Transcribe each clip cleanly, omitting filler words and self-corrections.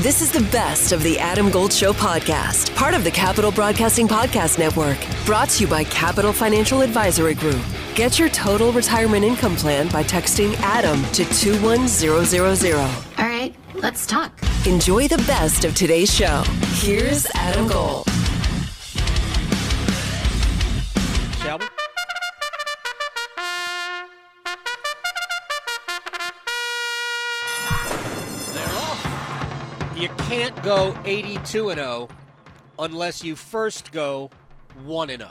This is the best of the Adam Gold Show podcast, part of the Capital Broadcasting Podcast Network, brought to you by Capital Financial Advisory Group. Get your total retirement income plan by texting ADAM to 21000. All right, let's talk. Enjoy the best of today's show. Here's Adam Gold. Shall we? They're off. You can't go 82-0 unless you first go 1-0.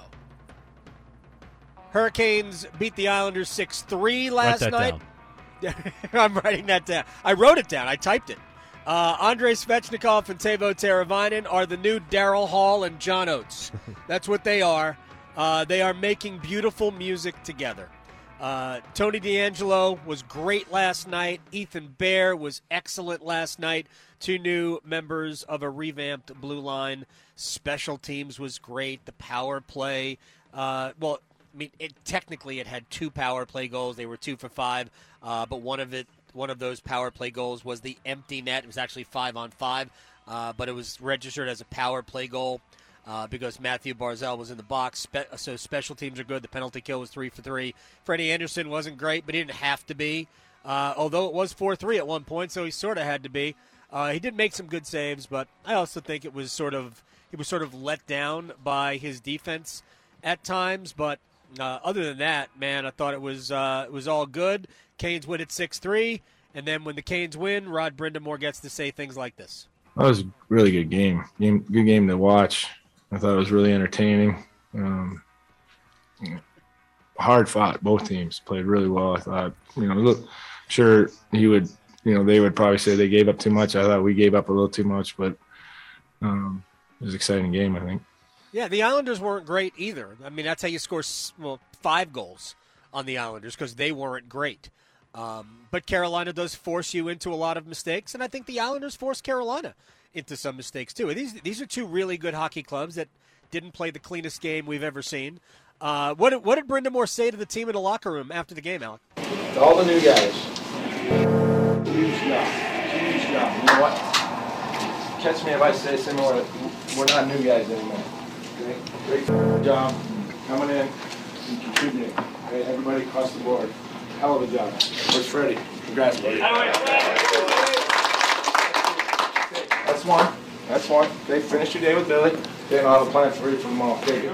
Hurricanes beat the Islanders 6-3 last night. I'm writing that down. I wrote it down. I typed it. Andrei Svechnikov and Teuvo Teravainen are the new Daryl Hall and John Oates. That's what they are. They are making beautiful music together. Tony DeAngelo was great last night. Ethan Bear was excellent last night. Two new members of a revamped blue line. Special teams was great. The power play. Technically it had two power play goals. They were 2 for 5, but one of those power play goals was the empty net. It was actually 5-on-5, but it was registered as a power play goal because Matthew Barzal was in the box. So special teams are good. The penalty kill was 3 for 3. Freddie Anderson wasn't great, but he didn't have to be, although it was 4-3 at one point, so he sort of had to be. He did make some good saves, but I also think he was sort of let down by his defense at times, but other than that, man, I thought it was all good. Canes win at 6-3, and then when the Canes win, Rod Brindamore gets to say things like this. That was a really good game. Good game to watch. I thought it was really entertaining. Hard fought. Both teams played really well. I thought, sure he would, they would probably say they gave up too much. I thought we gave up a little too much, but it was an exciting game, I think. Yeah, the Islanders weren't great either. I mean, that's how you score 5 goals on the Islanders, because they weren't great. But Carolina does force you into a lot of mistakes, and I think the Islanders forced Carolina into some mistakes too. These are two really good hockey clubs that didn't play the cleanest game we've ever seen. What did Brindamore say to the team in the locker room after the game, Alec? To all the new guys, huge job. You know what? Catch me if I say similar. We're not new guys anymore. Okay? Great job coming in and contributing. Okay? Everybody across the board. Hell of a job. Where's Freddie? Congrats, buddy. That's one. Okay, finish your day with Billy. Then I'll have a plan for you for tomorrow. Okay,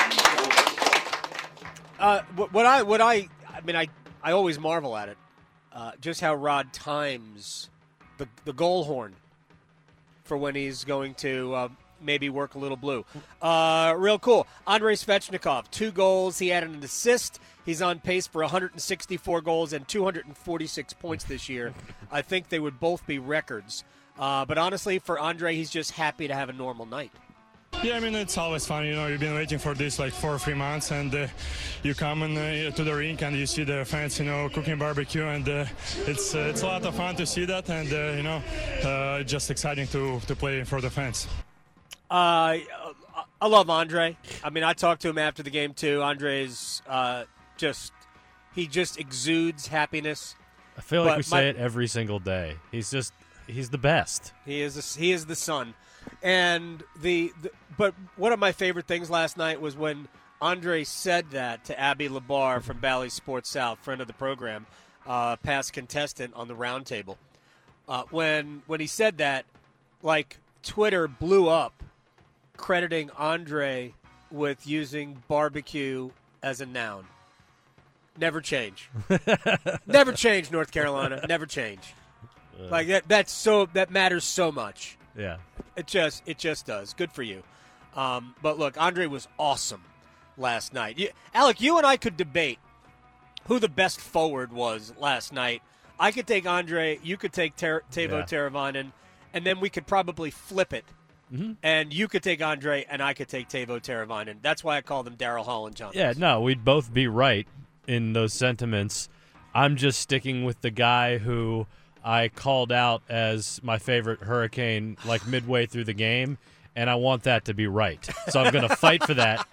good. I always marvel at it, just how Rod times the goal horn for when he's going to maybe work a little blue. Real cool. Andrei Svechnikov, 2 goals. He had an assist. He's on pace for 164 goals and 246 points this year. I think they would both be records. But honestly, for Andrei, he's just happy to have a normal night. Yeah, I mean, it's always fun. You've been waiting for this like 4 or 3 months, and you come to the rink and you see the fans, cooking barbecue, and it's a lot of fun to see that, and just exciting to play for the fans. I love Andrei. I mean, I talked to him after the game too. Andrei's he just exudes happiness. I feel like we say it every single day. He's the best. He is the son. And but one of my favorite things last night was when Andrei said that to Abby Labar from Bally Sports South, friend of the program, past contestant on the roundtable. When he said that, like, Twitter blew up, crediting Andrei with using barbecue as a noun. Never change. Never change, North Carolina. Never change. Like that matters so much. Yeah. It just does. Good for you. But look, Andrei was awesome last night. Alec, you and I could debate who the best forward was last night. I could take Andrei, you could take Teuvo Teravainen, and then we could probably flip it. Mm-hmm. And you could take Andrei, and I could take Teuvo Teravainen. That's why I call them Daryl Hall and John. Yeah, no, we'd both be right in those sentiments. I'm just sticking with the guy who I called out as my favorite Hurricane like midway through the game, and I want that to be right. So I'm going to fight for that.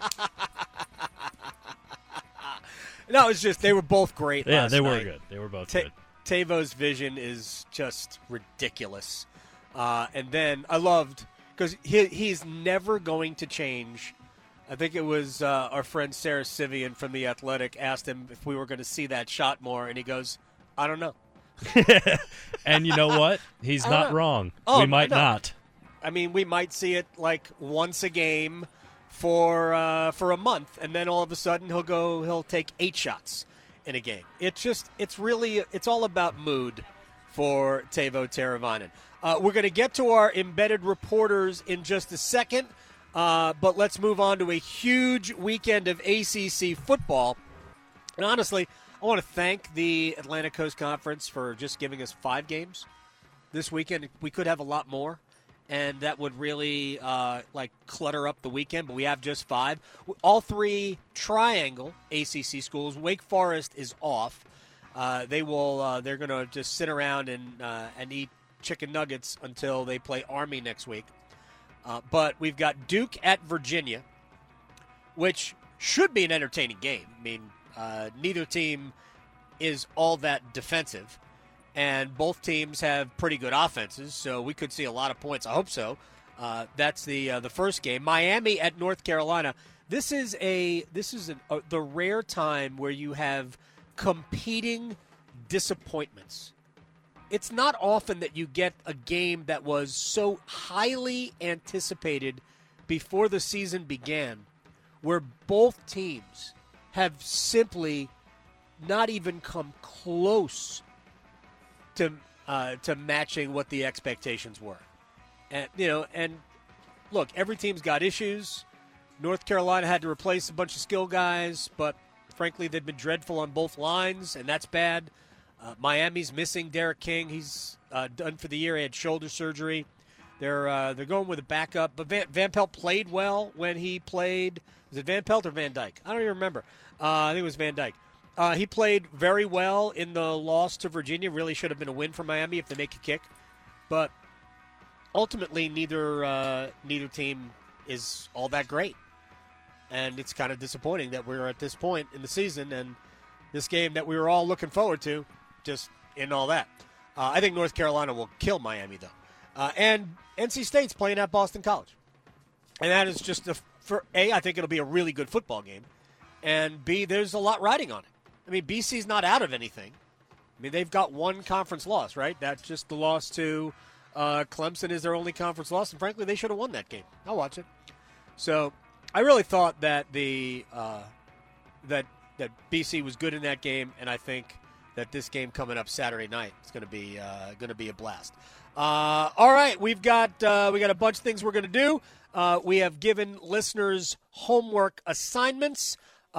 No, it's just they were both great last night. Yeah, they were good. They were both good. Teuvo's vision is just ridiculous. And then I loved because he's never going to change. I think it was our friend Sarah Sivian from The Athletic asked him if we were going to see that shot more, and he goes, I don't know. And you know what? He's not wrong. We might not. I mean, we might see it like once a game for a month, and then all of a sudden he'll take 8 shots in a game. It's all about mood for Teuvo Teravainen. We're going to get to our embedded reporters in just a second, but let's move on to a huge weekend of ACC football. And honestly, I want to thank the Atlantic Coast Conference for just giving us 5 games this weekend. We could have a lot more, and that would really clutter up the weekend, but we have just 5. All 3 triangle ACC schools. Wake Forest is off. They're going to just sit around and eat chicken nuggets until they play Army next week. But we've got Duke at Virginia, which should be an entertaining game. I mean, neither team is all that defensive, and both teams have pretty good offenses, so we could see a lot of points. I hope so. That's the first game. Miami at North Carolina. This is the rare time where you have competing disappointments. It's not often that you get a game that was so highly anticipated before the season began, where both teams have simply not even come close to matching what the expectations were. And look, every team's got issues. North Carolina had to replace a bunch of skill guys, but frankly, they've been dreadful on both lines, and that's bad. Miami's missing Derek King. He's done for the year. He had shoulder surgery. They're going with a backup. But Van Pelt played well when he played. Was it Van Pelt or Van Dyke? I don't even remember. I think it was Van Dyke. He played very well in the loss to Virginia. Really should have been a win for Miami if they make a kick. But ultimately, neither team is all that great. And it's kind of disappointing that we're at this point in the season and this game that we were all looking forward to just in all that. I think North Carolina will kill Miami, though. And NC State's playing at Boston College. And that is just, I think it'll be a really good football game. And B, there's a lot riding on it. I mean, BC's not out of anything. I mean, they've got one conference loss, right? That's just the loss to Clemson is their only conference loss. And frankly, they should have won that game. I'll watch it. So I really thought that that BC was good in that game, and I think that this game coming up Saturday night is going to be a blast. All right, we got a bunch of things we're going to do. We have given listeners homework assignments.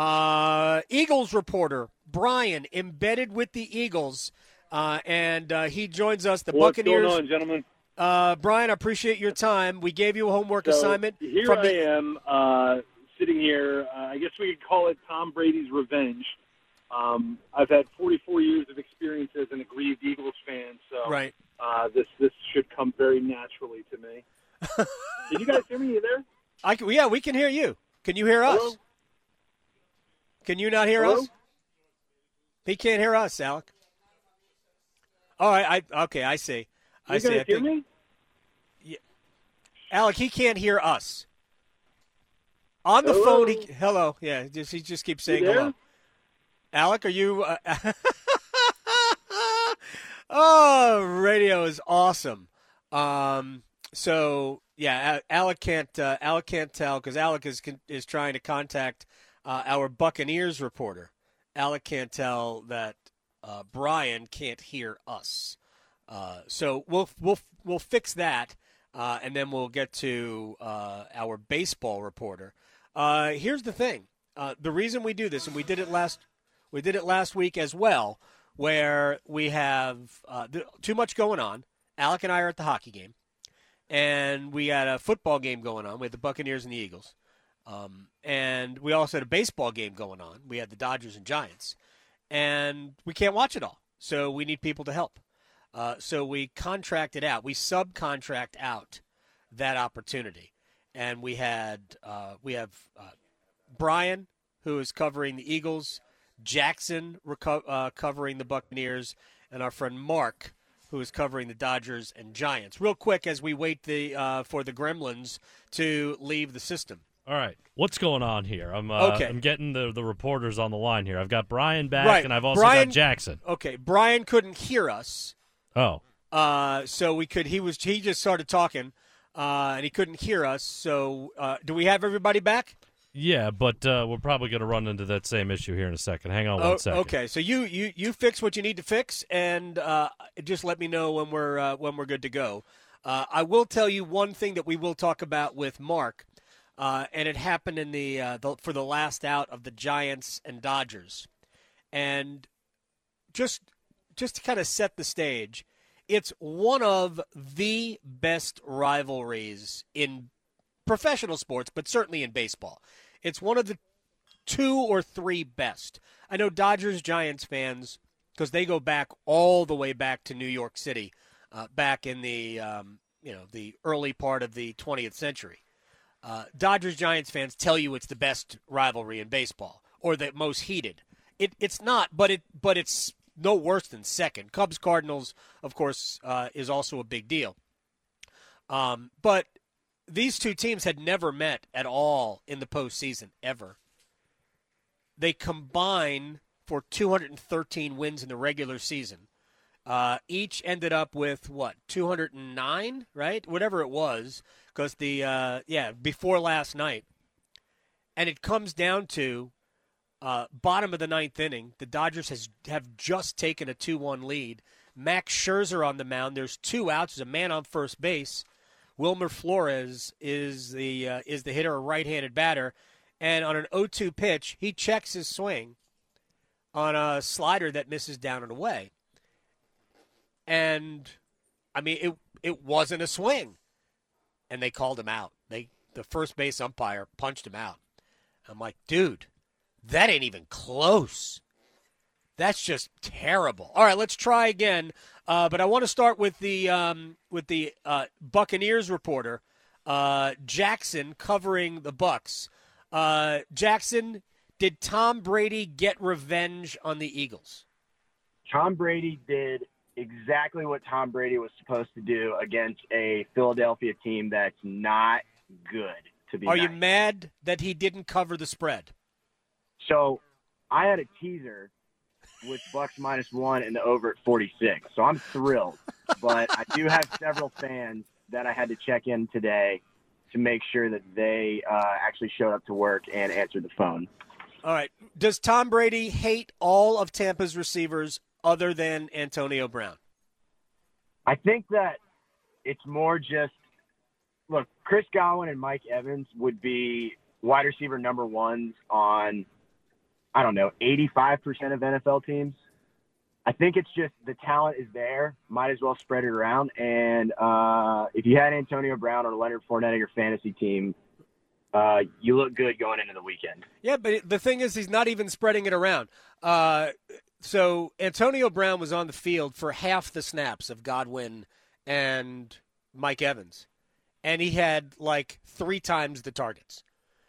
Eagles reporter Brian, embedded with the Eagles, and he joins us. The What's Buccaneers. What's going on, gentlemen? Brian, I appreciate your time. We gave you a homework assignment. Here I am, sitting here. I guess we could call it Tom Brady's revenge. I've had 44 years of experience as an aggrieved Eagles fan, so right. This should come very naturally to me. Can you guys hear me? Are you there? Yeah, we can hear you. Can you hear us? Hello? Can you not hear us? He can't hear us, Alec. All right, I see. You guys hear me? Yeah. Alec, he can't hear us. On the Hello? phone, hello. Yeah, he just keeps saying You there? hello. Alec, are you? Oh, radio is awesome. So yeah, Alec can't tell because Alec is trying to contact our Buccaneers reporter. Alec can't tell that Brian can't hear us. So we'll fix that, and then we'll get to our baseball reporter. Here's the thing: the reason we do this, and we did it last week as well, where we have too much going on. Alec and I are at the hockey game, and we had a football game going on. We had the Buccaneers and the Eagles, and we also had a baseball game going on. We had the Dodgers and Giants, and we can't watch it all, so we need people to help. So we contracted out. We subcontract out that opportunity, and we have Brian, who is covering the Eagles, Jackson covering the Buccaneers, and our friend Mark, who is covering the Dodgers and Giants. Real quick, as we wait for the Gremlins to leave the system. All right, what's going on here? I'm getting the reporters on the line here. I've got Brian back, and I've also got Jackson. Okay, Brian couldn't hear us. Oh. So we could. He just started talking, and he couldn't hear us. So do we have everybody back? Yeah, but we're probably going to run into that same issue here in a second. Hang on 1 second. Okay, so you fix what you need to fix, and just let me know when we're good to go. I will tell you one thing that we will talk about with Mark, and it happened in for the last out of the Giants and Dodgers, and just to kind of set the stage, it's one of the best rivalries in professional sports, but certainly in baseball. It's one of the 2 or 3 best. I know Dodgers-Giants fans, because they go back all the way back to New York City, back in the the early part of the 20th century. Dodgers-Giants fans tell you it's the best rivalry in baseball, or the most heated. It's not, but it's no worse than second. Cubs-Cardinals, of course, is also a big deal. But these two teams had never met at all in the postseason, ever. They combine for 213 wins in the regular season. Each ended up with, 209, right? Whatever it was, because before last night. And it comes down to bottom of the 9th inning. The Dodgers have just taken a 2-1 lead. Max Scherzer on the mound. There's 2 outs. There's a man on first base. Wilmer Flores is the hitter, a right-handed batter, and on an 0-2 pitch, he checks his swing on a slider that misses down and away. And I mean, it wasn't a swing, and they called him out. The first base umpire punched him out. I'm like, dude, that ain't even close. That's just terrible. All right, let's try again. But I want to start with the Buccaneers reporter, Jackson, covering the Bucs. Jackson, did Tom Brady get revenge on the Eagles? Tom Brady did exactly what Tom Brady was supposed to do against a Philadelphia team that's not good, to be Are nice. you mad that he didn't cover the spread? So I had a teaser with Bucks -1 and the over at 46. So I'm thrilled. But I do have several fans that I had to check in today to make sure that they actually showed up to work and answered the phone. All right. Does Tom Brady hate all of Tampa's receivers other than Antonio Brown? I think that it's more just, look, Chris Godwin and Mike Evans would be wide receiver number 1s on, 85% of NFL teams. I think it's just the talent is there. Might as well spread it around. And if you had Antonio Brown or Leonard Fournette on your fantasy team, you look good going into the weekend. Yeah, but the thing is, he's not even spreading it around. So Antonio Brown was on the field for half the snaps of Godwin and Mike Evans, and he had 3 times the targets.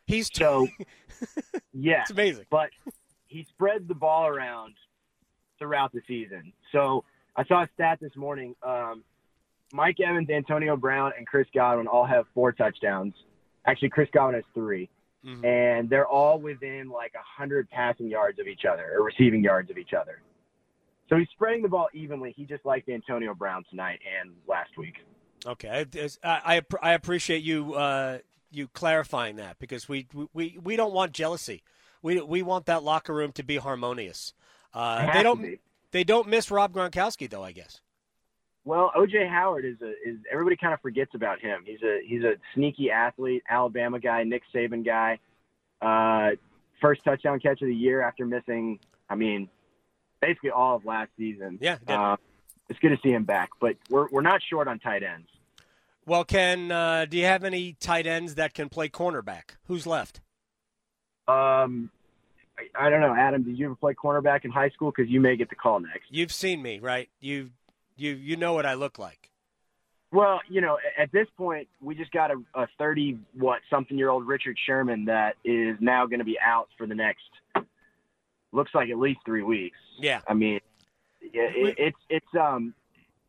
Yeah, it's amazing. But he spreads the ball around throughout the season. So I saw a stat this morning. Mike Evans, Antonio Brown, and Chris Godwin all have 4 touchdowns. Actually, Chris Godwin has 3. Mm-hmm. And they're all within 100 passing yards of each other or receiving yards of each other. So he's spreading the ball evenly. He just liked Antonio Brown tonight and last week. Okay. I appreciate you clarifying that, because we don't want jealousy. We want that locker room to be harmonious. They don't miss Rob Gronkowski, though, I guess. Well, O.J. Howard is everybody kind of forgets about him. He's a sneaky athlete, Alabama guy, Nick Saban guy. First touchdown catch of the year after missing, basically all of last season. Yeah, it's good to see him back, but we're not short on tight ends. Well, do you have any tight ends that can play cornerback? Who's left? I don't know, Adam. Did you ever play cornerback in high school? Because you may get the call next. You've seen me, right? You know what I look like. Well, at this point, we just got a 30-something-year-old Richard Sherman that is now going to be out for the next, looks like at least 3 weeks. Yeah. It's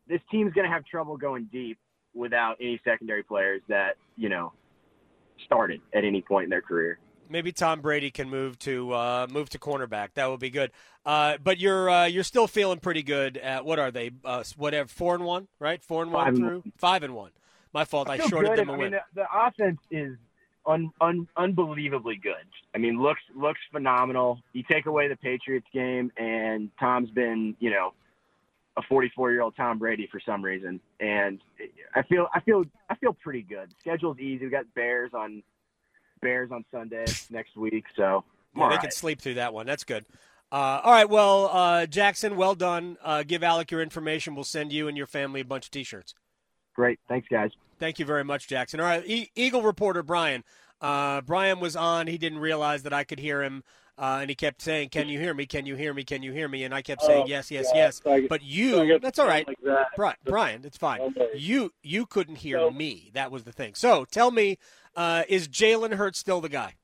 this team's going to have trouble going deep without any secondary players that, started at any point in their career. Maybe Tom Brady can move to cornerback. That would be good. But you're still feeling pretty good at, what are they? 4-1, right? 4-1 through 5-1. My fault. I shorted good. them a win. The offense is unbelievably good. I mean, looks phenomenal. You take away the Patriots game, and Tom's been, a 44-year-old Tom Brady for some reason, and I feel pretty good. The schedule's easy. We got Bears on Sunday next week, so yeah, they can sleep through that one. That's good. All right, well, Jackson, well done. Give Alec your information. We'll send you and your family a bunch of T-shirts. Great, thanks, guys. Thank you very much, Jackson. All right, Eagle reporter Brian. Brian was on. He didn't realize that I could hear him. And he kept saying, "Can you hear me? Can you hear me? Can you hear me?" And I kept saying, "Yes, yes, yes." But that's all right, like Brian. It's fine. You couldn't hear me. That was the thing. So tell me, is Jalen Hurts still the guy?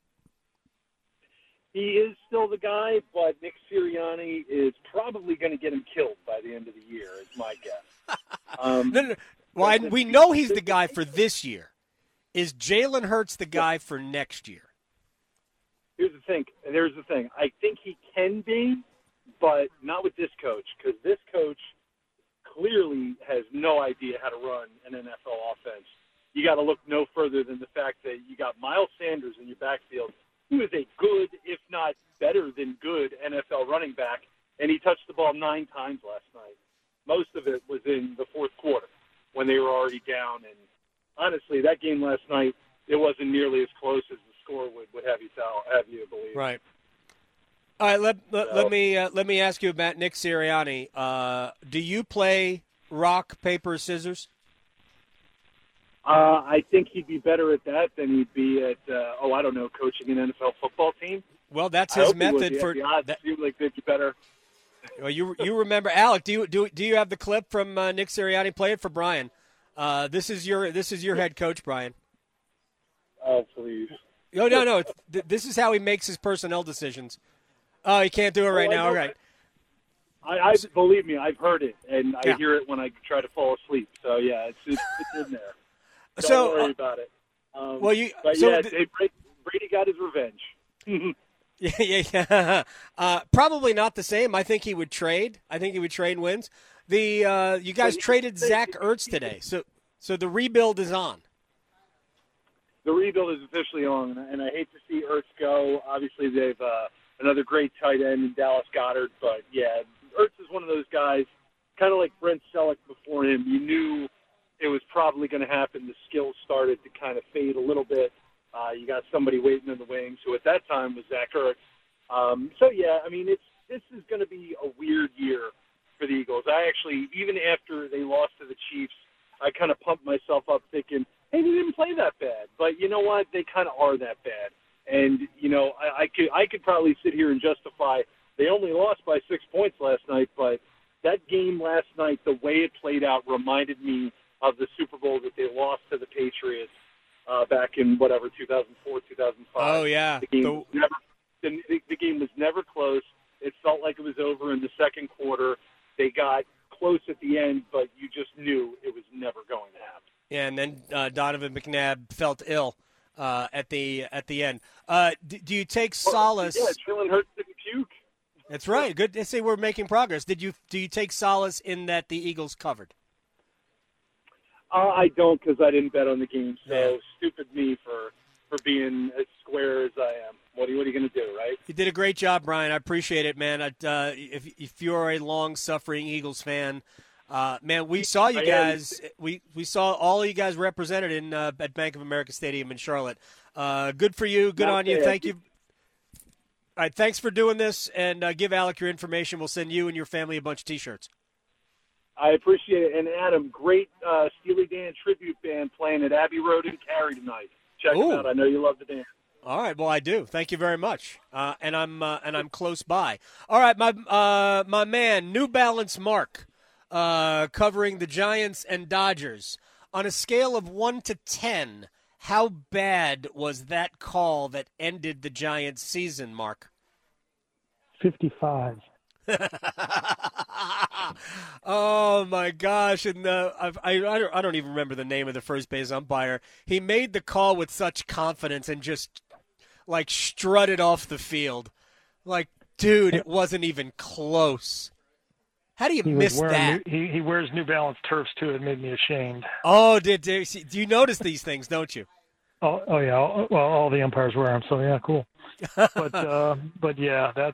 He is still the guy, but Nick Sirianni is probably going to get him killed by the end of the year, is my guess. No. Well, we know he's the guy for this year. Is Jalen Hurts the guy for next year? Here's the thing. I think he can be, but not with this coach, because this coach clearly has no idea how to run an NFL offense. You got to look no further than the fact that you got Miles Sanders in your backfield, who is a good, if not better than good, NFL running back, and he touched the ball 9 times last night. Most of it was in the fourth quarter when they were already down. And honestly, that game last night, it wasn't nearly as close as the score would have you believe. Right. All right. Let me ask you about Nick Sirianni. Do you play rock, paper, scissors? I think he'd be better at that than he'd be at coaching an NFL football team. Well, that's his method for. The odds seem like they'd be better. Well, you remember, Alec? Do you have the clip from Nick Sirianni? Play it for Brian. This is your head coach, Brian. Oh, please. No. This is how he makes his personnel decisions. Oh, he can't do it right now. All right. I believe me, I've heard it, and I hear it when I try to fall asleep. So yeah, it's in there. Don't worry about it. Brady got his revenge. Yeah. Probably not the same. I think he would trade. Wins. You guys traded Zach Ertz today, so the rebuild is on. The rebuild is officially on, and I hate to see Ertz go. Obviously, they've another great tight end in Dallas Goedert, but yeah, Ertz is one of those guys, kind of like Brent Selleck before him. You knew it was probably going to happen. The skills started to kind of fade a little bit. You got somebody waiting in the wings, who at that time was Zach Ertz. This is going to be a weird year for the Eagles. I actually, even after they lost to the Chiefs, I kind of pumped myself up thinking, hey, they didn't play that bad. But you know what? They kind of are that bad. And, I could probably sit here and justify they only lost by 6 points last night, but that game last night, the way it played out, reminded me of the Super Bowl that they lost to the Patriots back in, 2004, 2005. Oh, yeah. The game was never close. It felt like it was over in the second quarter. They got close at the end, but you just knew it was never going to happen. Yeah, and then Donovan McNabb felt ill at the end. Do you take solace? Yeah, Jalen Hurts didn't puke. That's right. Good to say we're making progress. Do you take solace in that the Eagles covered? I don't, because I didn't bet on the game. So stupid me for being as square as I am. What are you going to do, right? You did a great job, Brian. I appreciate it, man. If you're a long-suffering Eagles fan, man, we saw you guys. We saw all of you guys represented in at Bank of America Stadium in Charlotte. Good for you. Good on you. Thank you. All right, thanks for doing this, and give Alec your information. We'll send you and your family a bunch of T-shirts. I appreciate it. And, Adam, great Steely Dan tribute band playing at Abbey Road in Cary tonight. Check them out. I know you love the band. All right, well, I do. Thank you very much. And I'm close by. All right, my man, New Balance Mark, covering the Giants and Dodgers. On a scale of 1 to 10, how bad was that call that ended the Giants' season, Mark? 55. Oh my gosh! And I don't even remember the name of the first base umpire. He made the call with such confidence and just like strutted off the field. Like, dude, it wasn't even close. How do you miss that? He wears New Balance turfs too. It made me ashamed. Oh, do you notice these things? Don't you? Oh yeah. Well, all the umpires wear them, so yeah, cool. But yeah, that's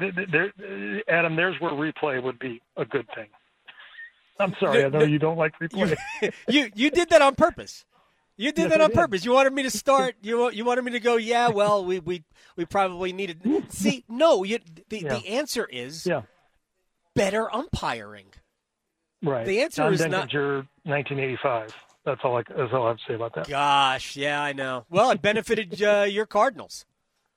Adam. There's where replay would be a good thing. I'm sorry, I know you don't like replay. You did that on purpose. You did that on purpose. You wanted me to start. You wanted me to go. Yeah, well, we probably needed. See, no. The answer is better umpiring. Right. The answer John is not. Denkinger, 1985. That's all I have to say about that. Gosh, yeah, I know. Well, it benefited your Cardinals.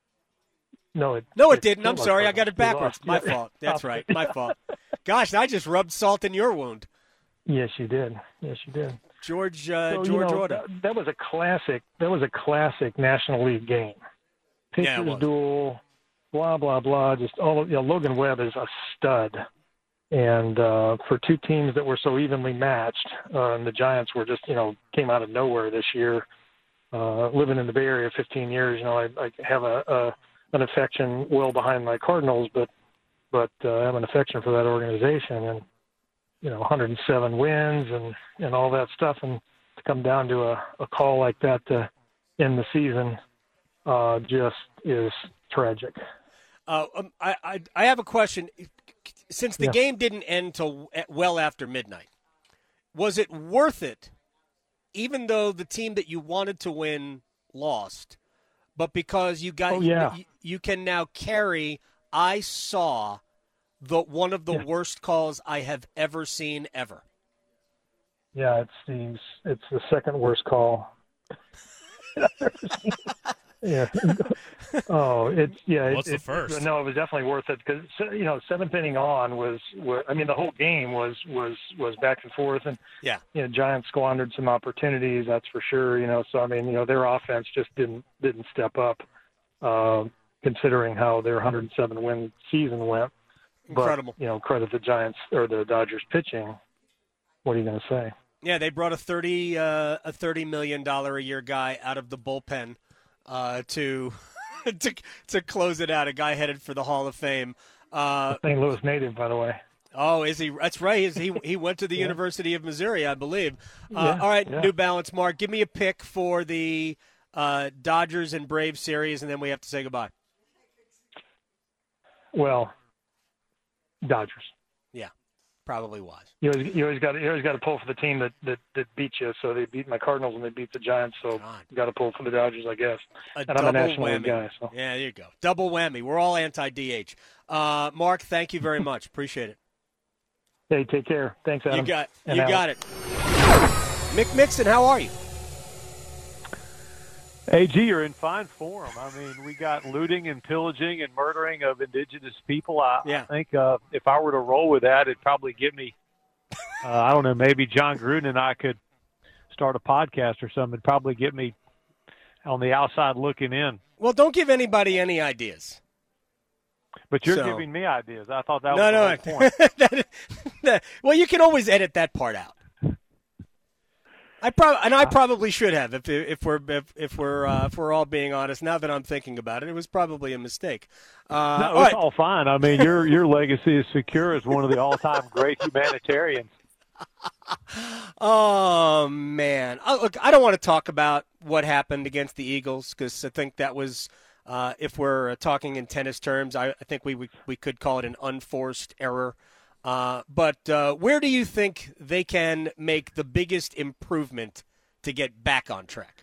No, it didn't. I'm sorry. I got it backwards. My fault. That's right. My fault. Gosh, I just rubbed salt in your wound. Yes, you did. George Order. That was a classic. That was a classic National League game. Pitchers duel, blah blah blah. Just all. Logan Webb is a stud, and for two teams that were so evenly matched, and the Giants were just came out of nowhere this year. Living in the Bay Area 15 years, I have an affection well behind my Cardinals, but I have an affection for that organization, and 107 wins and all that stuff, and to come down to a call like that to end the season just is tragic. I have a question. Since the game didn't end till well after midnight, was it worth it, even though the team that you wanted to win lost? But because you got, you can now carry. I saw one of the worst calls I have ever seen ever. Yeah, it's the second worst call I've ever seen. Yeah. What's the first? No, it was definitely worth it because seventh inning on was the whole game was back and forth, and Giants squandered some opportunities, that's for sure. So their offense just didn't step up, considering how their 107 win season went. Incredible. But credit the Giants or the Dodgers pitching. What are you going to say? Yeah, they brought a $30 million a year guy out of the bullpen to close it out. A guy headed for the Hall of Fame. St. Louis native, by the way. Oh, is he? That's right. He went to the University of Missouri, I believe. All right, New Balance, Mark. Give me a pick for the Dodgers and Braves series, and then we have to say goodbye. Well, Dodgers. Yeah, probably was. You always got to pull for the team that beat you. So they beat my Cardinals and they beat the Giants. So you got to pull for the Dodgers, I guess. And I'm a National League guy. So. Yeah, there you go. Double whammy. We're all anti-DH. Mark, thank you very much. Appreciate it. Hey, take care. Thanks, Adam. You got it. Mick Mixon, how are you? AG, you're in fine form. I mean, we got looting and pillaging and murdering of indigenous people. I think if I were to roll with that, it'd probably get me, I don't know, maybe John Gruden and I could start a podcast or something. It'd probably get me on the outside looking in. Well, don't give anybody any ideas. But you're giving me ideas. I thought that was the whole point. Well, you can always edit that part out. I probably should have if we're all being honest. Now that I'm thinking about it, it was probably a mistake. No, it's all fine. I mean, your legacy is secure as one of the all-time great humanitarians. Oh man! Look, I don't want to talk about what happened against the Eagles because I think that was, if we're talking in tennis terms, I think we could call it an unforced error. But where do you think they can make the biggest improvement to get back on track?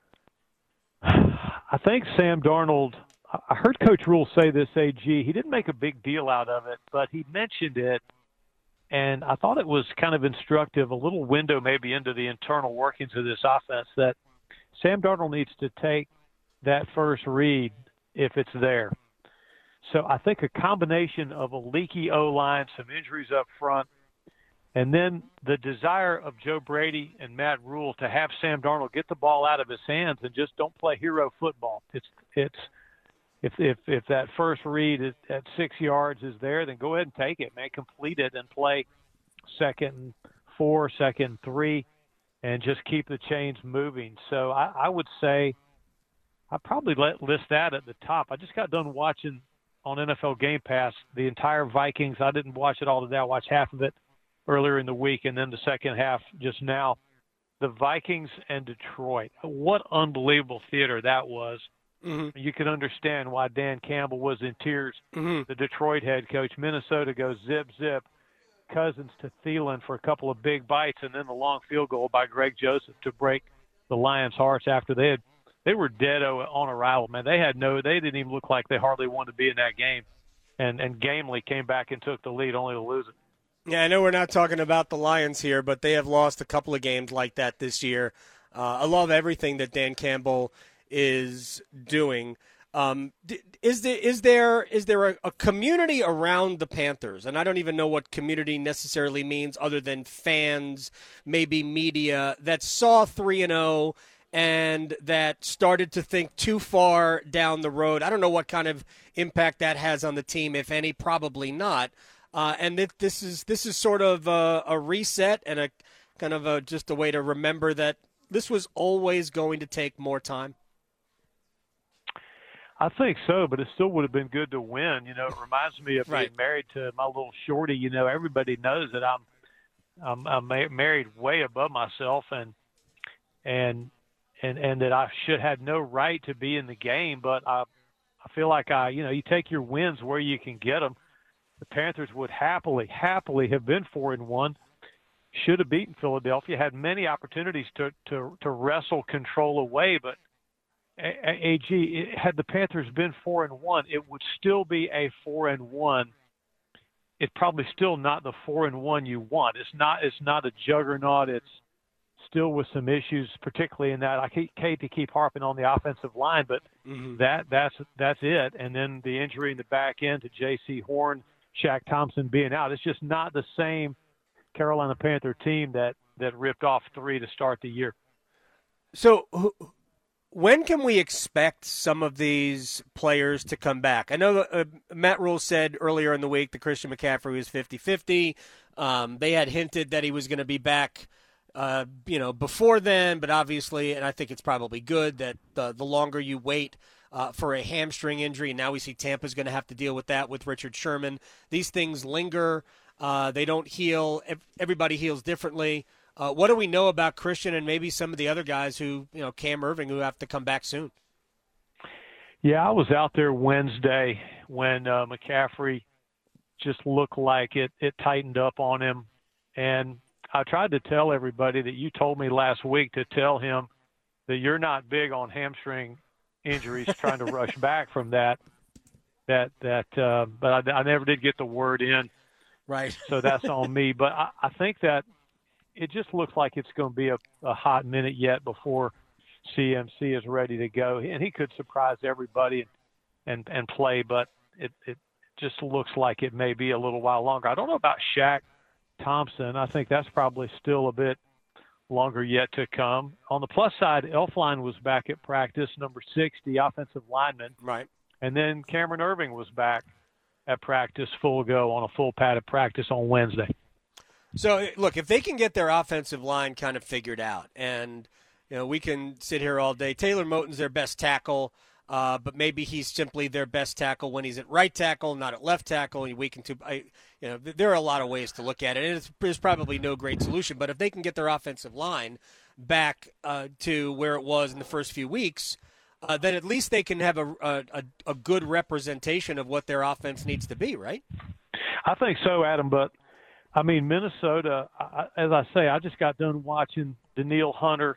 I think Sam Darnold, I heard Coach Rule say this, AG, he didn't make a big deal out of it, but he mentioned it, and I thought it was kind of instructive, a little window maybe into the internal workings of this offense, that Sam Darnold needs to take that first read if it's there. So I think a combination of a leaky O-line, some injuries up front, and then the desire of Joe Brady and Matt Rule to have Sam Darnold get the ball out of his hands and just don't play hero football. It's if that first read at 6 yards is there, then go ahead and take it, man. Complete it and play 2nd and 4, 2nd and 3, and just keep the chains moving. So I would say I'd probably list that at the top. I just got done watching on NFL Game Pass the entire Vikings. I didn't watch it all today. I watched half of it earlier in the week and then the second half just now. The Vikings and Detroit. What unbelievable theater that was. Mm-hmm. You can understand why Dan Campbell was in tears. Mm-hmm. The Detroit head coach. Minnesota goes zip, zip. Cousins to Thielen for a couple of big bites, and then the long field goal by Greg Joseph to break the Lions' hearts after they were dead on arrival. Man, they didn't even look like they hardly wanted to be in that game. And Gamely came back and took the lead only to lose it. Yeah, I know we're not talking about the Lions here, but they have lost a couple of games like that this year. I love everything that Dan Campbell is doing. Is there a community around the Panthers? And I don't even know what community necessarily means other than fans, maybe media, that saw 3-0 and that started to think too far down the road. I don't know what kind of impact that has on the team, if any, probably not. And this is sort of a reset and a kind of just a way to remember that this was always going to take more time. I think so, but it still would have been good to win. You know, it reminds me of being married to my little shorty. You know, everybody knows that I'm married way above myself, and that I should have no right to be in the game. But I feel like you take your wins where you can get them. The Panthers would happily have been 4-1. Should have beaten Philadelphia. Had many opportunities to wrestle control away, but AG, had the Panthers been 4-1, it would still be a 4-1. It's probably still not the 4-1 you want. It's not a juggernaut. It's still with some issues, particularly in that. I hate to keep harping on the offensive line, but that's it. And then the injury in the back end to J.C. Horn, Shaq Thompson being out. It's just not the same Carolina Panther team that ripped off 3 to start the year. So when can we expect some of these players to come back? I know Matt Rule said earlier in the week that Christian McCaffrey was 50-50. They had hinted that he was going to be back before then, but obviously, and I think it's probably good that the longer you wait for a hamstring injury, and now we see Tampa's going to have to deal with that with Richard Sherman. These things linger. They don't heal. Everybody heals differently. What do we know about Christian and maybe some of the other guys who, Cam Irving, who have to come back soon? Yeah, I was out there Wednesday when McCaffrey just looked like it tightened up on him. And I tried to tell everybody that you told me last week to tell him that you're not big on hamstring injuries, trying to rush back from that. But I never did get the word in. Right. So that's on me. But I think that it just looks like it's going to be a hot minute yet before CMC is ready to go. And he could surprise everybody and play, but it just looks like it may be a little while longer. I don't know about Shaq Thompson. I think that's probably still a bit longer yet to come. On the plus side, Elflein was back at practice, number 60, offensive lineman. Right. And then Cameron Irving was back at practice, full go on a full padded practice on Wednesday. So, look, if they can get their offensive line kind of figured out, and, we can sit here all day. Taylor Moton's their best tackle, but maybe he's simply their best tackle when he's at right tackle, not at left tackle. There are a lot of ways to look at it, and there's probably no great solution. But if they can get their offensive line back to where it was in the first few weeks, then at least they can have a good representation of what their offense needs to be, right? I think so, Adam, but I mean, Minnesota, as I say, I just got done watching Danielle Hunter,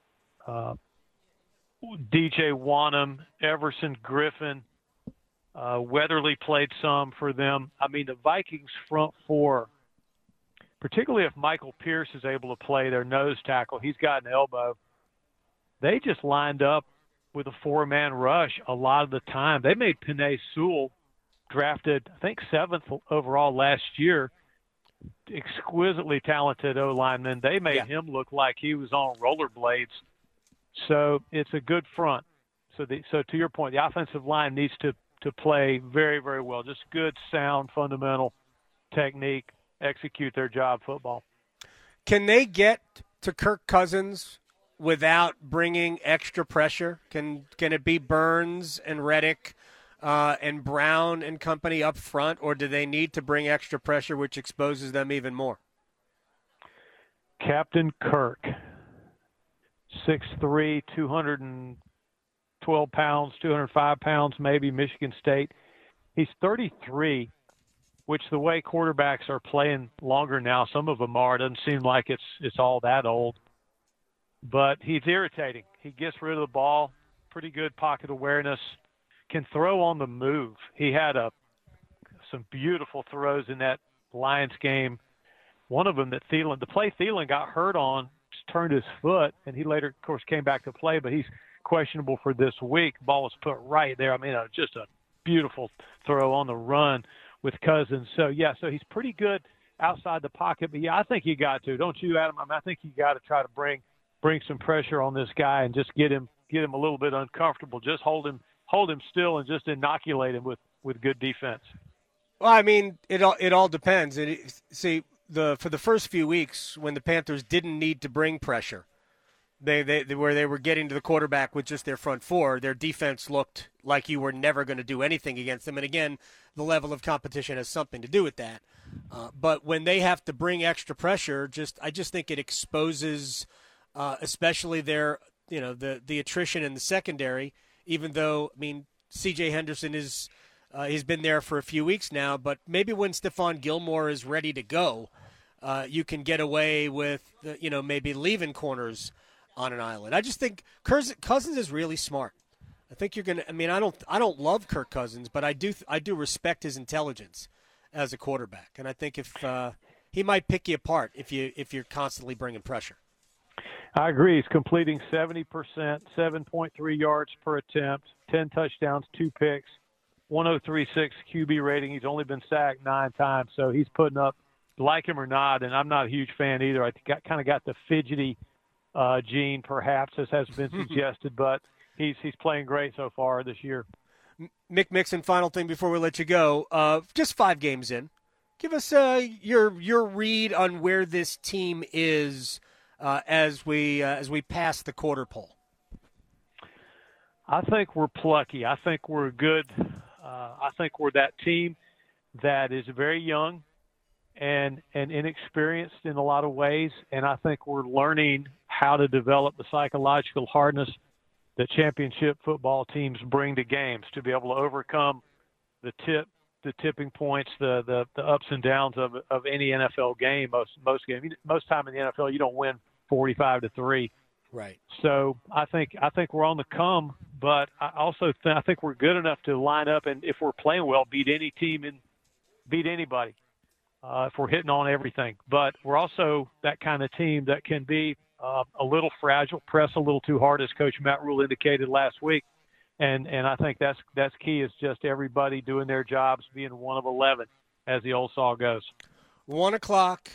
DJ Wanham, Everson Griffin, Weatherly played some for them. I mean, the Vikings front four, particularly if Michael Pierce is able to play their nose tackle, he's got an elbow. They just lined up with a 4-man rush a lot of the time. They made Penei Sewell, drafted, I think, 7th overall last year, exquisitely talented O-lineman. They made him look like he was on rollerblades. So it's a good front. So to your point, the offensive line needs to play very, very well. Just good, sound, fundamental technique, execute their job football. Can they get to Kirk Cousins without bringing extra pressure? Can it be Burns and Reddick and Brown and company up front, or do they need to bring extra pressure, which exposes them even more? Captain Kirk, 6'3", 212 pounds, 205 pounds, maybe, Michigan State. He's 33, which the way quarterbacks are playing longer now, some of them are. It doesn't seem like it's all that old. But he's irritating. He gets rid of the ball, pretty good pocket awareness, can throw on the move. He had some beautiful throws in that Lions game. One of them that Thielen got hurt on, just turned his foot, and he later, of course, came back to play, but he's questionable for this week. Ball was put right there. I mean, just a beautiful throw on the run with Cousins. So he's pretty good outside the pocket. But, I think you got to. Don't you, Adam? I think you got to try to bring some pressure on this guy and just get him a little bit uncomfortable. Just hold him still and just inoculate him with good defense. Well, I mean, it all depends. For the first few weeks when the Panthers didn't need to bring pressure, where they were getting to the quarterback with just their front four, their defense looked like you were never going to do anything against them. And again, the level of competition has something to do with that. But when they have to bring extra pressure, I just think it exposes, especially their, the attrition in the secondary. Even though, I mean, C.J. Henderson is he's been there for a few weeks now, but maybe when Stephon Gilmore is ready to go, you can get away with maybe leaving corners on an island. I just think Cousins is really smart. I think you're gonna. I mean, I don't love Kirk Cousins, but I do respect his intelligence as a quarterback, and I think if he might pick you apart if you're constantly bringing pressure. I agree. He's completing 70%, 7.3 yards per attempt, 10 touchdowns, 2 picks, 103.6 QB rating. He's only been sacked 9 times, so he's putting up, like him or not, and I'm not a huge fan either. I kind of got the fidgety gene, perhaps, as has been suggested, but he's playing great so far this year. Mick Mixon, final thing before we let you go. Just 5 games in. Give us your read on where this team is as we pass the quarter pole. I think we're plucky. I think we're good. I think we're that team that is very young and inexperienced in a lot of ways, and I think we're learning how to develop the psychological hardness that championship football teams bring to games, to be able to overcome the tipping points, the ups and downs of any NFL game. Most games, most time in the NFL, you don't win 45-3. Right. So I think we're on the come, but I also I think we're good enough to line up, and if we're playing well, beat any team and beat anybody if we're hitting on everything. But we're also that kind of team that can be a little fragile, press a little too hard, as Coach Matt Rule indicated last week. And I think that's key, is just everybody doing their jobs, being 1 of 11, as the old saw goes. 1 o'clock,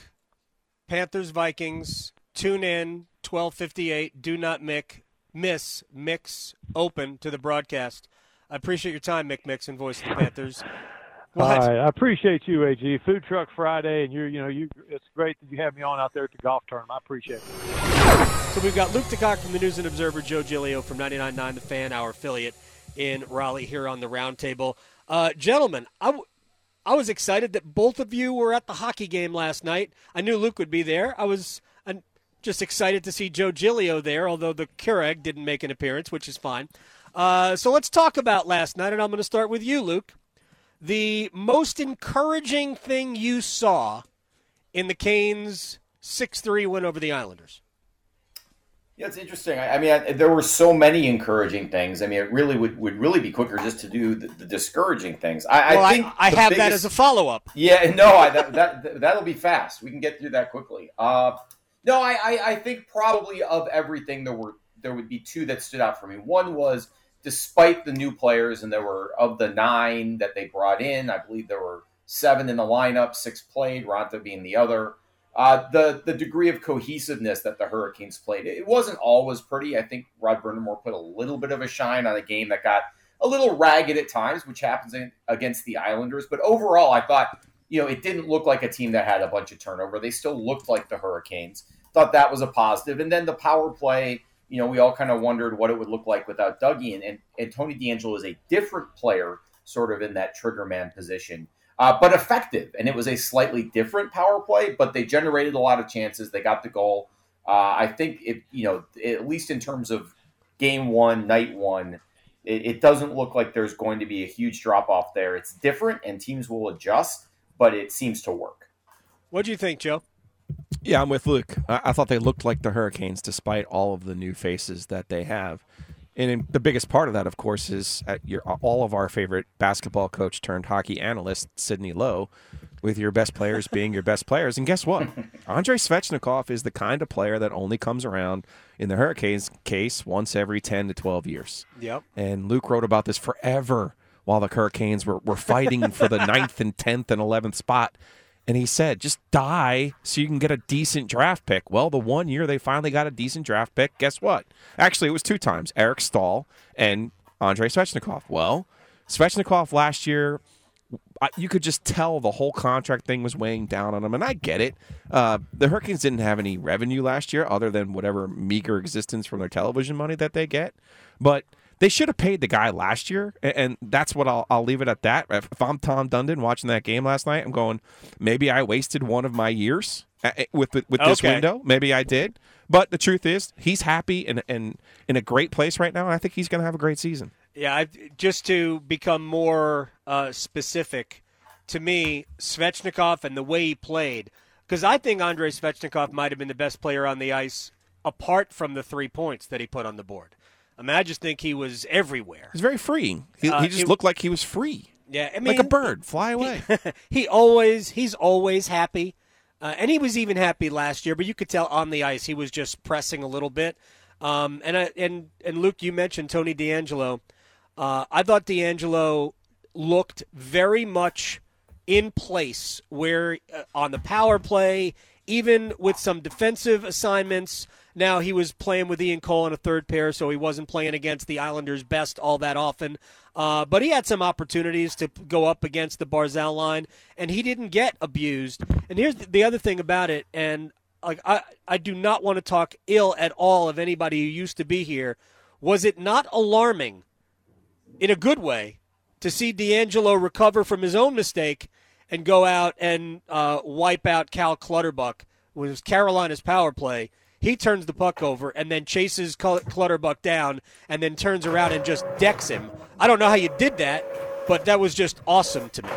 Panthers-Vikings. Tune in, 12:58. Do not miss Mix Open to the broadcast. I appreciate your time, Mick Mixon, voice of the Panthers. All right, I appreciate you, AG. Food Truck Friday, and it's great that you have me on out there at the golf tournament. I appreciate it. So we've got Luke DeCock from the News and Observer, Joe Giglio from 99.9 The Fan, our affiliate in Raleigh, here on the Roundtable. Gentlemen, I was excited that both of you were at the hockey game last night. I knew Luke would be there. I was just excited to see Joe Giglio there, although the Keurig didn't make an appearance, which is fine. So let's talk about last night, and I'm going to start with you, Luke. The most encouraging thing you saw in the Canes' 6-3 win over the Islanders? Yeah, it's interesting. I mean, there were so many encouraging things. I mean, it really would really be quicker just to do the discouraging things. I think I have that as a follow-up. Yeah, no, that'll be fast. We can get through that quickly. No, I think probably of everything there would be 2 that stood out for me. One was, despite the new players, and there were, of the 9 that they brought in, I believe there were 7 in the lineup, 6 played, Ronta being the other. The degree of cohesiveness that the Hurricanes played, it wasn't always pretty. I think Rod Brind'Amour put a little bit of a shine on a game that got a little ragged at times, which happens against the Islanders. But overall, I thought, it didn't look like a team that had a bunch of turnover. They still looked like the Hurricanes. Thought that was a positive. And then the power play, we all kind of wondered what it would look like without Dougie. And Tony DeAngelo is a different player sort of in that trigger man position, but effective. And it was a slightly different power play, but they generated a lot of chances. They got the goal. I think, at least in terms of game one, night one, it doesn't look like there's going to be a huge drop-off there. It's different, and teams will adjust, but it seems to work. What do you think, Joe? Yeah, I'm with Luke. I thought they looked like the Hurricanes despite all of the new faces that they have. And the biggest part of that, of course, is all of our favorite basketball coach turned hockey analyst, Sidney Lowe, with your best players being your best players. And guess what? Andrei Svechnikov is the kind of player that only comes around, in the Hurricanes case, once every 10 to 12 years. Yep. And Luke wrote about this forever while the Hurricanes were fighting for the 9th and 10th and 11th spot. And he said, just die so you can get a decent draft pick. Well, the one year they finally got a decent draft pick, guess what? Actually, it was 2 times, Eric Staal and Andrei Svechnikov. Well, Svechnikov last year, you could just tell the whole contract thing was weighing down on him, and I get it. The Hurricanes didn't have any revenue last year other than whatever meager existence from their television money that they get. But they should have paid the guy last year, and that's what I'll leave it at that. If I'm Tom Dundon watching that game last night, I'm going, maybe I wasted one of my years with this window. Maybe I did. But the truth is, he's happy and in a great place right now, and I think he's going to have a great season. Yeah, just to become more specific, to me, Svechnikov and the way he played, because I think Andrei Svechnikov might have been the best player on the ice apart from the 3 points that he put on the board. I just think he was everywhere. He's very free. He just looked like he was free. Yeah, I mean, like a bird, fly away. He's always happy, and he was even happy last year. But you could tell on the ice he was just pressing a little bit. And Luke, you mentioned Tony DeAngelo. I thought DeAngelo looked very much in place where on the power play, even with some defensive assignments. Now, he was playing with Ian Cole in a third pair, so he wasn't playing against the Islanders' best all that often. But he had some opportunities to go up against the Barzal line, and he didn't get abused. And here's the other thing about it, and I do not want to talk ill at all of anybody who used to be here. Was it not alarming, in a good way, to see DeAngelo recover from his own mistake and go out and wipe out Cal Clutterbuck, which was Carolina's power play? He turns the puck over and then chases Clutterbuck down and then turns around and just decks him. I don't know how you did that, but that was just awesome to me.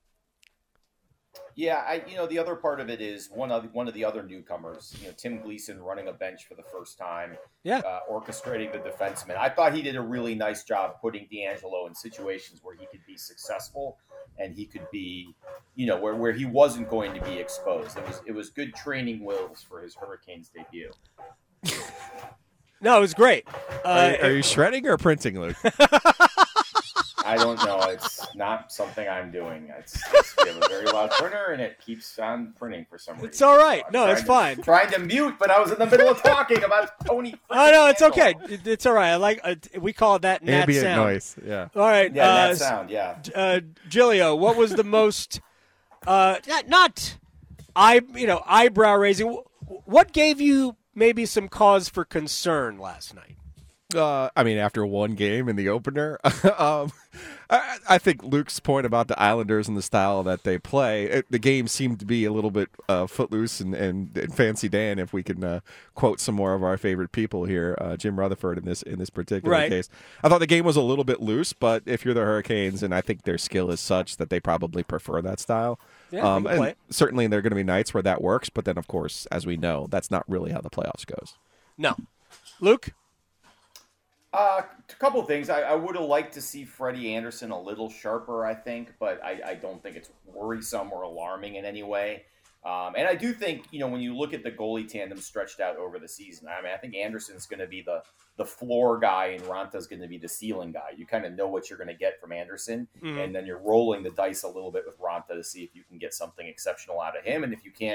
Yeah, the other part of it is one of the other newcomers, Tim Gleason running a bench for the first time, orchestrating the defenseman. I thought he did a really nice job putting DeAngelo in situations where he could be successful and he could be, where he wasn't going to be exposed. It was good training wheels for his Hurricanes debut. No, it was great. Are you shredding or printing, Luke? I don't know. It's not something I'm doing. We have a very loud printer, and it keeps on printing for some reason. It's all right. No, it's fine. Trying to mute, but I was in the middle of talking about Tony. Oh, no, it's okay. It's all right. We call that nat ambient sound. noise. Yeah. All right. Yeah, nat sound. Yeah. Gilio, what was the most not eyebrow raising? What gave you maybe some cause for concern last night? After one game in the opener, I think Luke's point about the Islanders and the style that they play, the game seemed to be a little bit footloose and fancy Dan, if we can quote some more of our favorite people here, Jim Rutherford in this particular case. I thought the game was a little bit loose, but if you're the Hurricanes, and I think their skill is such that they probably prefer that style. Yeah, and certainly there are going to be nights where that works, but then, of course, as we know, that's not really how the playoffs goes. No. Luke? A couple of things. I would have liked to see Freddie Anderson a little sharper, I think, but I don't think it's worrisome or alarming in any way. And I do think, when you look at the goalie tandem stretched out over the season, I think Anderson's going to be the floor guy and Ranta's going to be the ceiling guy. You kind of know what you're going to get from Anderson, and then you're rolling the dice a little bit with Ranta to see if you can get something exceptional out of him. And if you can't,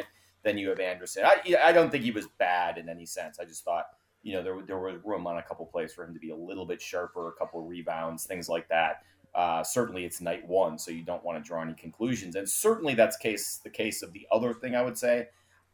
then you have Anderson. I don't think he was bad in any sense. I just thought, there was room on a couple plays for him to be a little bit sharper, a couple of rebounds, things like that. Certainly it's night one, so you don't want to draw any conclusions. And certainly that's the case of the other thing I would say.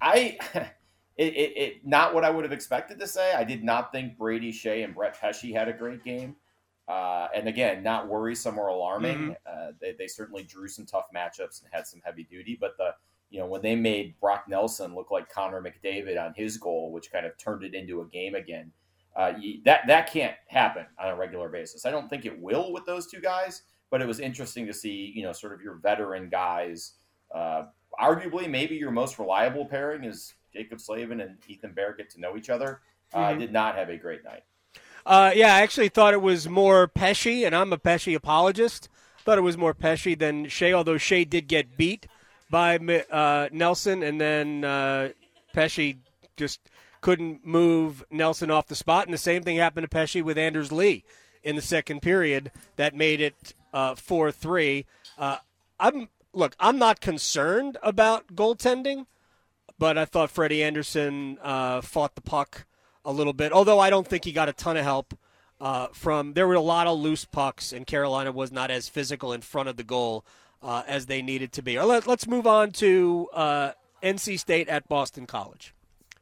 Not what I would have expected to say. I did not think Brady Shea and Brett Pesce had a great game. And again, not worrisome or alarming. They certainly drew some tough matchups and had some heavy duty, but when they made Brock Nelson look like Connor McDavid on his goal, which kind of turned it into a game again, that can't happen on a regular basis. I don't think it will with those two guys, but it was interesting to see, sort of your veteran guys. Arguably, maybe your most reliable pairing is Jacob Slavin and Ethan Bear get to know each other. Did not have a great night. I actually thought it was more Pesce, and I'm a Pesce apologist. Thought it was more Pesce than Shea, although Shea did get beat by Nelson, and then Pesce just couldn't move Nelson off the spot. And the same thing happened to Pesce with Anders Lee in the second period that made it 4-3. I'm not concerned about goaltending, but I thought Freddie Anderson fought the puck a little bit, although I don't think he got a ton of help there were a lot of loose pucks, and Carolina was not as physical in front of the goal as they needed to be. Let's move on to NC State at Boston College.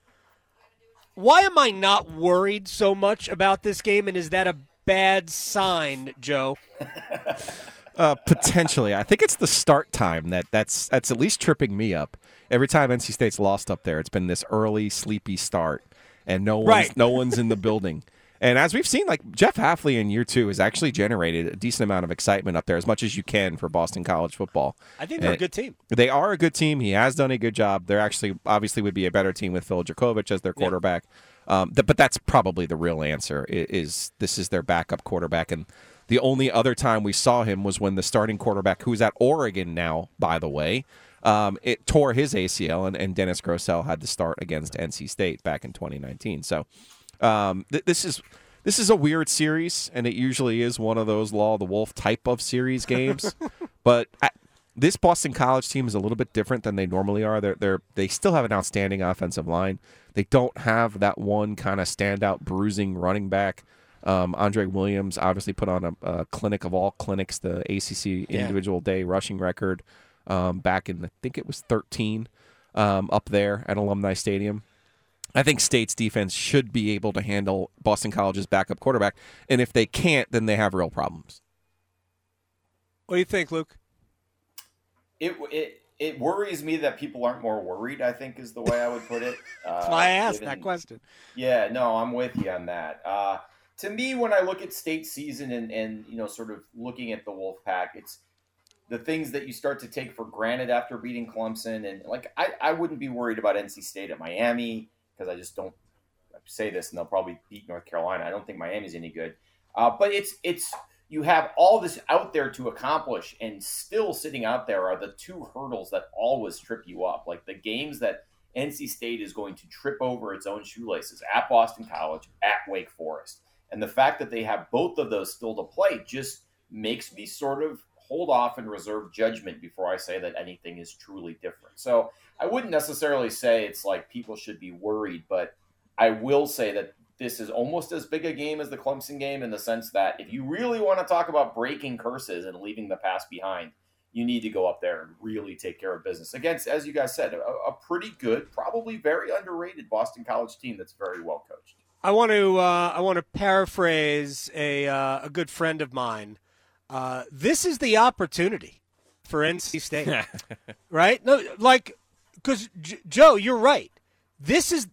Why am I not worried so much about this game, and is that a bad sign, Joe? Potentially. I think it's the start time that's at least tripping me up. Every time NC State's lost up there, it's been this early, sleepy start, and no one's in the building. And as we've seen, like Jeff Hafley in year 2 has actually generated a decent amount of excitement up there, as much as you can for Boston College football. I think they're a good team. They are a good team. He has done a good job. They're actually obviously would be a better team with Phil Djokovic as their quarterback. But that's probably the real answer. This is their backup quarterback, and the only other time we saw him was when the starting quarterback, who's at Oregon now, by the way, it tore his ACL, and Dennis Grosel had to start against NC State back in 2019. So. This is a weird series, and it usually is one of those Law of the Wolf type of series games. But this Boston College team is a little bit different than they normally are. They still have an outstanding offensive line. They don't have that one kind of standout bruising running back. Andre Williams obviously put on a clinic of all clinics, the ACC individual day rushing record back in, I think it was 13 up there at Alumni Stadium. I think State's defense should be able to handle Boston College's backup quarterback, and if they can't, then they have real problems. What do you think, Luke? It worries me that people aren't more worried, I think is the way I would put it. That's why I asked that question. Yeah, no, I'm with you on that. To me, when I look at State's season and sort of looking at the Wolfpack, it's the things that you start to take for granted after beating Clemson. And I wouldn't be worried about NC State at Miami, because I just don't say this, and they'll probably beat North Carolina. I don't think Miami's any good. But it's you have all this out there to accomplish, and still sitting out there are the two hurdles that always trip you up. Like the games that NC State is going to trip over its own shoelaces at Boston College, at Wake Forest. And the fact that they have both of those still to play just makes me sort of hold off and reserve judgment before I say that anything is truly different. So I wouldn't necessarily say it's like people should be worried, but I will say that this is almost as big a game as the Clemson game, in the sense that if you really want to talk about breaking curses and leaving the past behind, you need to go up there and really take care of business against, as you guys said, a pretty good, probably very underrated Boston College team that's very well coached. I want to paraphrase a good friend of mine. This is the opportunity for NC State, right? No, because Joe, you're right. This is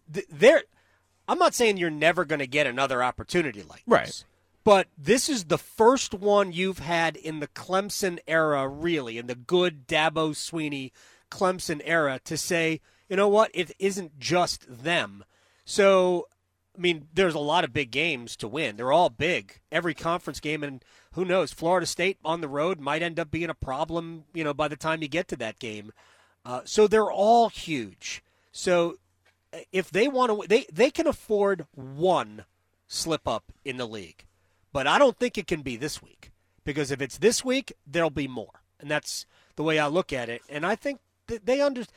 I'm not saying you're never going to get another opportunity like this, right? But this is the first one you've had in the Clemson era, really, in the good Dabo Swinney Clemson era, to say, you know what, it isn't just them. So, I mean, there's a lot of big games to win. They're all big, every conference game, and who knows, Florida State on the road might end up being a problem, by the time you get to that game. So they're all huge. So if they want to, they can afford one slip up in the league. But I don't think it can be this week, because if it's this week, there'll be more. And that's the way I look at it. And I think that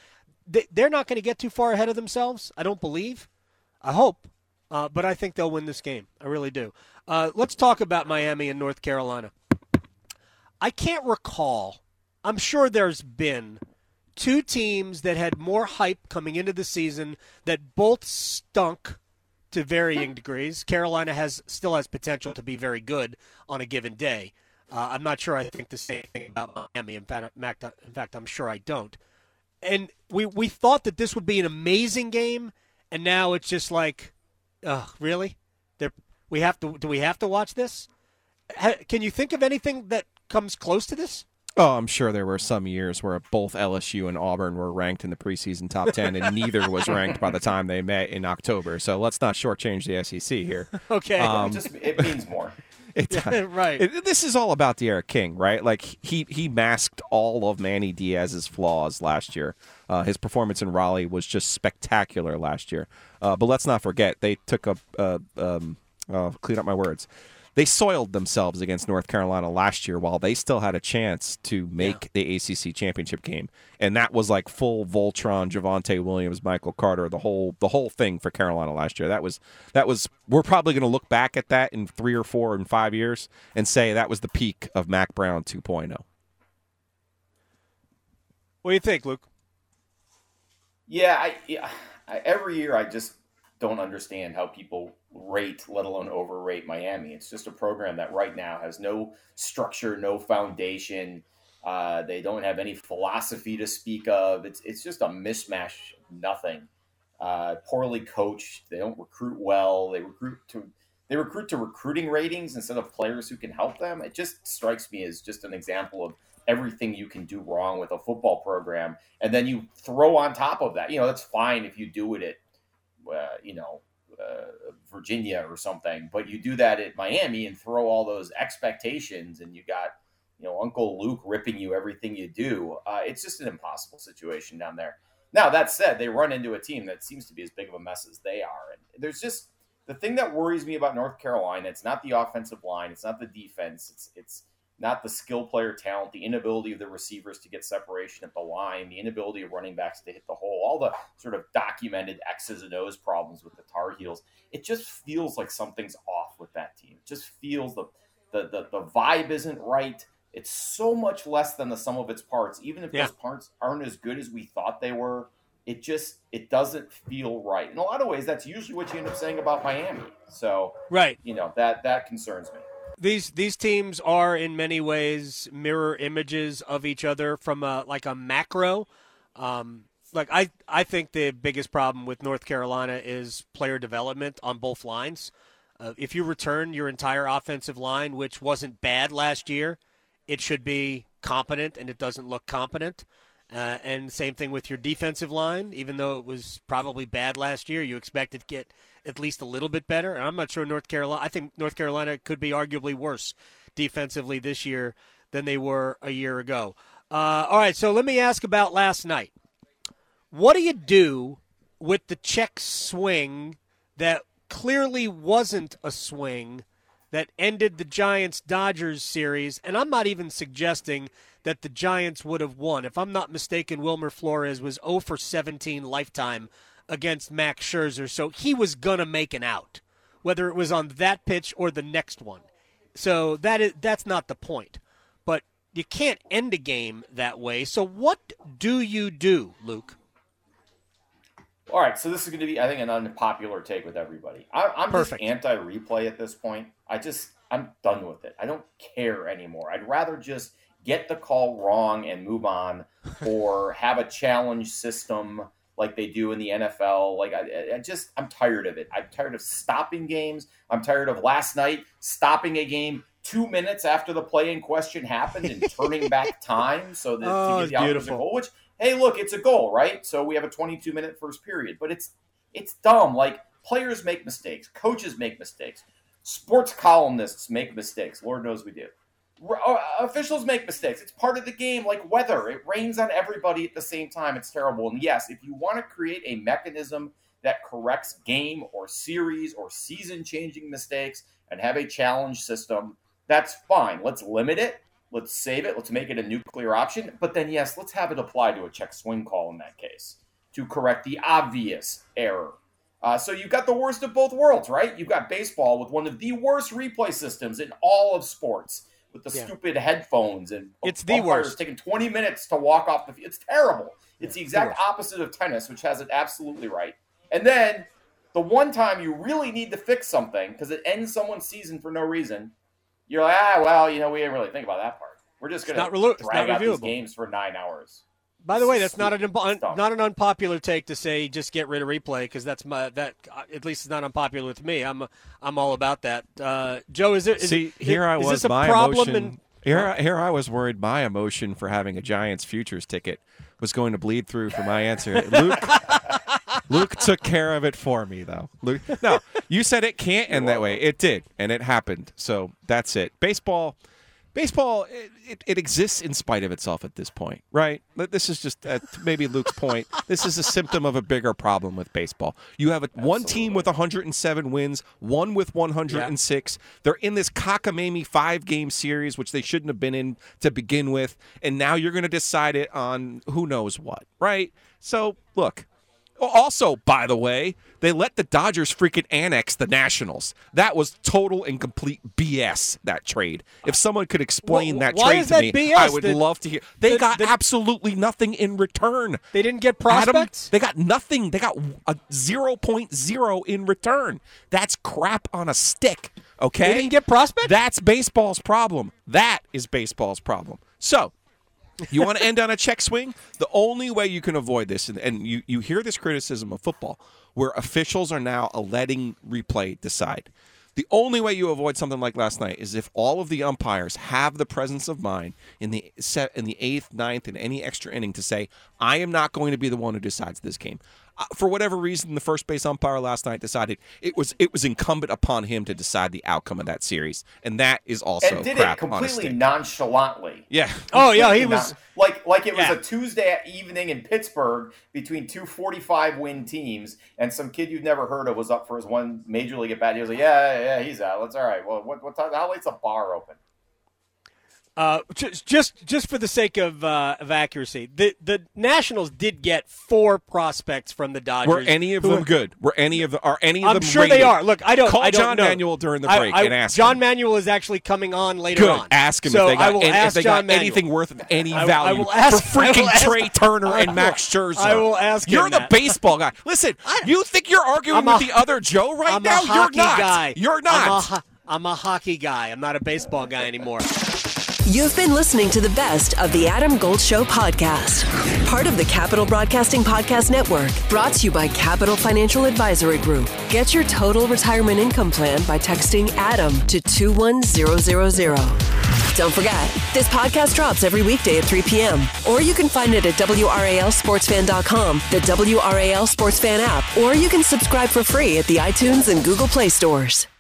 they're not going to get too far ahead of themselves, I don't believe. I hope. But I think they'll win this game. I really do. Let's talk about Miami and North Carolina. I can't recall. I'm sure there's been two teams that had more hype coming into the season that both stunk to varying degrees. Carolina still has potential to be very good on a given day. I'm not sure I think the same thing about Miami. In fact, I'm sure I don't. And we thought that this would be an amazing game, and now it's just like, really? Do we have to watch this? Can you think of anything that comes close to this? Oh, I'm sure there were some years where both LSU and Auburn were ranked in the preseason top 10, and neither was ranked by the time they met in October. So let's not shortchange the SEC here. Okay. It means more. Right. This is all about D'Eriq King, right? Like, he masked all of Manny Diaz's flaws last year. His performance in Raleigh was just spectacular last year. But let's not forget, they took clean up my words. They soiled themselves against North Carolina last year while they still had a chance to make the ACC championship game, and that was like full Voltron, Javonte Williams, Michael Carter, the whole thing for Carolina last year. That was. We're probably going to look back at that in 3 or 4 and 5 years and say that was the peak of Mac Brown 2.0. What do you think, Luke? Yeah, every year I just don't understand how people rate, let alone overrate Miami. It's just a program that right now has no structure, no foundation. They don't have any philosophy to speak of. It's just a mishmash of nothing. Poorly coached. They don't recruit well. They recruit to recruiting ratings instead of players who can help them. It just strikes me as just an example of everything you can do wrong with a football program. And then you throw on top of that, that's fine if you do it at, Virginia or something, but you do that at Miami and throw all those expectations, and you got, Uncle Luke ripping you everything you do. It's just an impossible situation down there. Now, that said, they run into a team that seems to be as big of a mess as they are. And there's just the thing that worries me about North Carolina. It's not the offensive line. It's not the defense. It's not the skill player talent, the inability of the receivers to get separation at the line, the inability of running backs to hit the hole, all the sort of documented X's and O's problems with the Tar Heels. It just feels like something's off with that team. It just feels the vibe isn't right. It's so much less than the sum of its parts. Even if those parts aren't as good as we thought they were, it doesn't feel right. In a lot of ways, that's usually what you end up saying about Miami. So, right, that concerns me. These teams are in many ways mirror images of each other from a macro. I think the biggest problem with North Carolina is player development on both lines. If you return your entire offensive line, which wasn't bad last year, it should be competent, and it doesn't look competent. And same thing with your defensive line. Even though it was probably bad last year, you expect it to get at least a little bit better. And I'm not sure I think North Carolina could be arguably worse defensively this year than they were a year ago. All right, so let me ask about last night. What do you do with the check swing that clearly wasn't a swing that ended the Giants-Dodgers series? And I'm not even suggesting that the Giants would have won. If I'm not mistaken, Wilmer Flores was 0 for 17 lifetime against Max Scherzer, so he was going to make an out, whether it was on that pitch or the next one. So that's not the point. But you can't end a game that way. So what do you do, Luke? All right, so this is going to be, I think, an unpopular take with everybody. I'm Perfect. Just anti-replay at this point. I'm done with it. I don't care anymore. I'd rather just get the call wrong and move on, or have a challenge system like they do in the NFL. I'm tired of it. I'm tired of stopping games. I'm tired of last night stopping a game 2 minutes after the play in question happened and turning back time so that to get the opposite goal, which, hey, look, it's a goal, right? So we have a 22-minute first period, but it's dumb. Like, players make mistakes, coaches make mistakes, sports columnists make mistakes. Lord knows we do. Officials make mistakes. It's part of the game, like weather. It rains on everybody at the same time. It's terrible. And yes, if you want to create a mechanism that corrects game or series or season-changing mistakes and have a challenge system, that's fine. Let's limit it. Let's save it. Let's make it a nuclear option. But then, yes, let's have it apply to a check swing call in that case. to correct the obvious error. So you've got the worst of both worlds, right? You've got baseball with one of the worst replay systems in all of sports, with the stupid headphones and it's the worst. Taking 20 minutes to walk off the field. It's terrible. It's the exact opposite of tennis, which has it absolutely right. And then the one time you really need to fix something because it ends someone's season for no reason, you're like, we didn't really think about that part. We're just going to drag out these games for 9 hours. By the way, that's not an unpopular take to say just get rid of replay because at least it's not unpopular with me. I'm all about that. Joe, is this a problem? Here I was worried my emotion for having a Giants futures ticket was going to bleed through for my answer. Luke took care of it for me, though. No, you said it can't end that way. It did, and it happened. So that's it. Baseball, it exists in spite of itself at this point, right? This is just maybe Luke's point. This is a symptom of a bigger problem with baseball. You have one team with 107 wins, one with 106. Yeah. They're in this cockamamie 5-game series, which they shouldn't have been in to begin with, and now you're going to decide it on who knows what, right? So, look. Also, by the way, they let the Dodgers freaking annex the Nationals. That was total and complete BS, that trade. If someone could explain that trade to me, BS? I would love to hear. They got absolutely nothing in return. They didn't get prospects? Adam, they got nothing. They got a 0.0 in return. That's crap on a stick, okay? They didn't get prospects? That's baseball's problem. That is baseball's problem. So, you want to end on a check swing? The only way you can avoid this, and you hear this criticism of football, where officials are now letting replay decide. The only way you avoid something like last night is if all of the umpires have the presence of mind in the 8th, 9th, and any extra inning to say, I am not going to be the one who decides this game. For whatever reason, the first base umpire last night decided it was incumbent upon him to decide the outcome of that series, and that is also and did crap it completely nonchalantly. Yeah. Oh yeah, he was like it was a Tuesday evening in Pittsburgh between two 45-win teams, and some kid you've never heard of was up for his one major league at bat. He was like, yeah, he's out. That's all right. Well, what time? How late's the bar open? Just for the sake of accuracy, the Nationals did get 4 prospects from the Dodgers. Were any of them good? Are any of them I'm sure rated? They are. Look, I don't Call know. John Manuel during the break and ask John him. Manuel is actually coming on later on. Ask him so if they got, if they got anything worth of any value for freaking Trey Turner and Max Scherzer. I will ask him. You're the baseball guy. Listen, you think you're arguing with the other Joe right now? You're not. Guy. You're not. I'm a hockey guy. I'm not a baseball guy anymore. You've been listening to the best of the Adam Gold Show podcast, part of the Capital Broadcasting Podcast Network, brought to you by Capital Financial Advisory Group. Get your total retirement income plan by texting ADAM to 21000. Don't forget, this podcast drops every weekday at 3 p.m., or you can find it at WRALSportsFan.com, the WRAL Sports Fan app, or you can subscribe for free at the iTunes and Google Play stores.